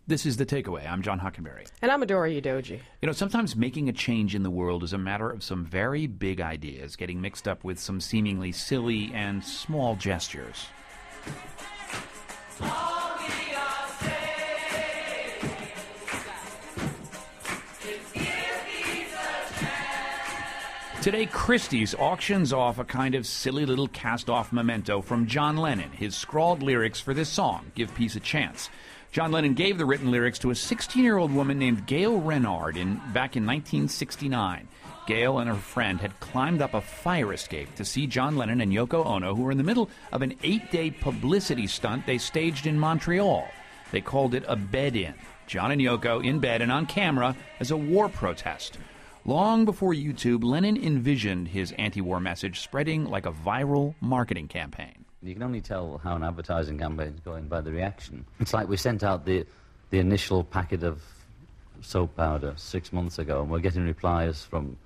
This is The Takeaway. I'm John Hockenberry. And I'm Adora Udoji. You know, sometimes making a change in the world is a matter of some very big ideas getting mixed up with some seemingly silly and small gestures. Today, Christie's auctions off a kind of silly little cast-off memento from John Lennon, his scrawled lyrics for this song, Give Peace a Chance. John Lennon gave the written lyrics to a 16-year-old woman named Gail Renard back in 1969. Gail and her friend had climbed up a fire escape to see John Lennon and Yoko Ono, who were in the middle of an 8-day publicity stunt they staged in Montreal. They called it a bed-in. John and Yoko in bed and on camera as a war protest. Long before YouTube, Lennon envisioned his anti-war message spreading like a viral marketing campaign. You can only tell how an advertising campaign is going by the reaction. It's like we sent out the initial packet of soap powder 6 months ago, and we're getting replies from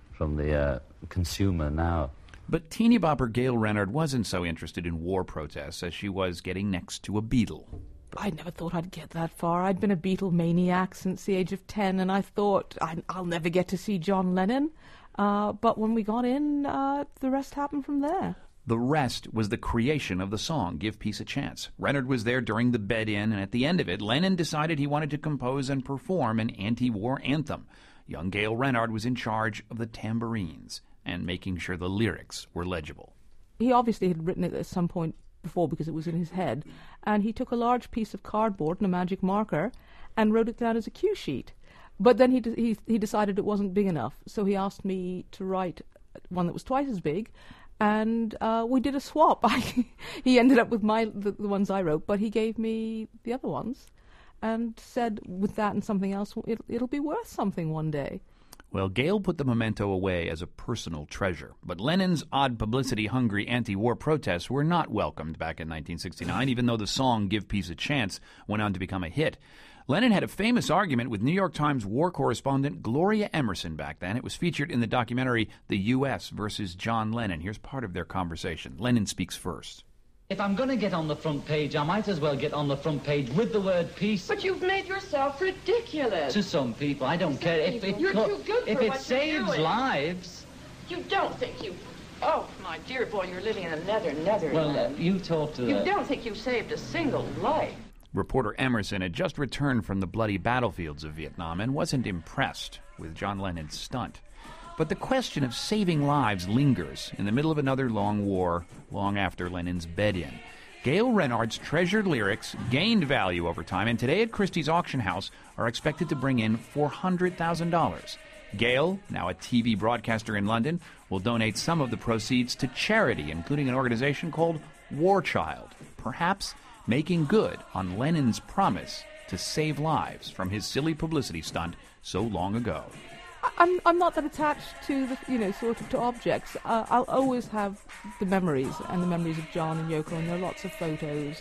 the consumer now. But teeny bopper Gail Renard wasn't so interested in war protests as she was getting next to a Beatle. I never thought I'd get that far. I'd been a Beatle maniac since the age of 10, and I thought I'll never get to see John Lennon. But when we got in, the rest happened from there. The rest was the creation of the song, Give Peace a Chance. Renard was there during the bed-in, and at the end of it, Lennon decided he wanted to compose and perform an anti-war anthem. Young Gail Renard was in charge of the tambourines and making sure the lyrics were legible. He obviously had written it at some point before because it was in his head, and he took a large piece of cardboard and a magic marker and wrote it down as a cue sheet. But then he decided it wasn't big enough, so he asked me to write one that was twice as big, and we did a swap. He ended up with the ones I wrote, but he gave me the other ones and said, with that and something else, it'll be worth something one day. Well, Gail put the memento away as a personal treasure, but Lennon's odd publicity-hungry anti-war protests were not welcomed back in 1969, even though the song Give Peace a Chance went on to become a hit. Lennon had a famous argument with New York Times war correspondent Gloria Emerson back then. It was featured in the documentary The U.S. versus John Lennon. Here's part of their conversation. Lennon speaks first. If I'm going to get on the front page, I might as well get on the front page with the word peace. But you've made yourself ridiculous. To some people, I don't care. You're too good for if it what saves you're doing. lives. You don't think you... Oh, my dear boy, you're living in another netherland. Well, you talk to You don't think you've saved a single life. Reporter Emerson had just returned from the bloody battlefields of Vietnam and wasn't impressed with John Lennon's stunt. But the question of saving lives lingers in the middle of another long war, long after Lennon's bed-in. Gail Renard's treasured lyrics gained value over time, and today at Christie's auction house are expected to bring in $400,000. Gail, now a TV broadcaster in London, will donate some of the proceeds to charity, including an organization called War Child, perhaps making good on Lennon's promise to save lives from his silly publicity stunt so long ago. I'm not that attached to to objects. I'll always have the memories and the memories of John and Yoko, and there are lots of photos.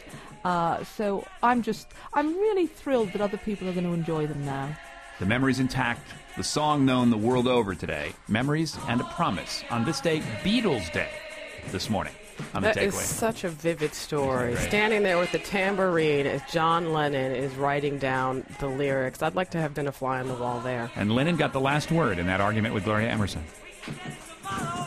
So I'm really thrilled that other people are going to enjoy them now. The memory's intact. The song known the world over today. Memories and a promise on this day, Beatles Day, this morning. That is such a vivid story. Standing there with the tambourine as John Lennon is writing down the lyrics. I'd like to have been a fly on the wall there. And Lennon got the last word in that argument with Gloria Emerson.